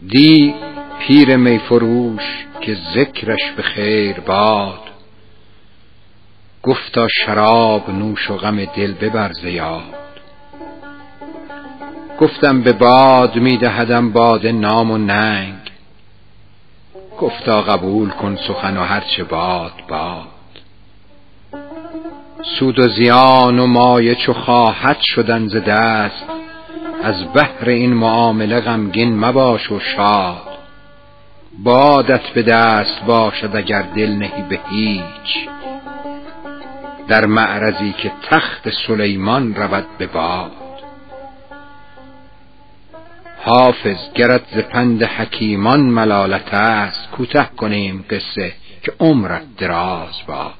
دی پیر می فروش که ذکرش به خیر باد، گفتا شراب نوش و غم دل ببر ز یاد. گفتم به باد می دهدم باده نام و ننگ، گفتا قبول کن سخن و هرچه باد باد. سود و زیان و مایه چو خواهد شدن ز دست، از بهر این معامله غمگین مباش و شاد. بادت به دست باشد اگر دل نهی به هیچ، در معرضی که تخت سلیمان رود به باد. حافظ گرت ز پند حکیمان ملالت است، کوته کنیم قصه که عمرت دراز باد.